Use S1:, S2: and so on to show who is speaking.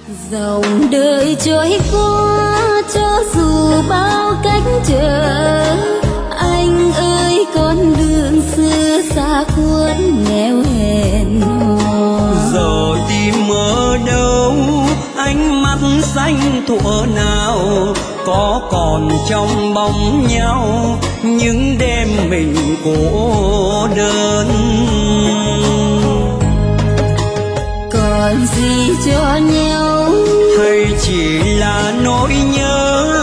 S1: Dòng đời trôi qua cho dù bao cách trở, anh ơi con đường xưa xa khuất nẻo hẹn hò.
S2: Giờ tìm ở đâu ánh mắt xanh thuở nào, có còn trong bóng nhau những đêm mình cô đơn.
S1: Còn gì cho nhau
S2: hay chỉ là nỗi nhớ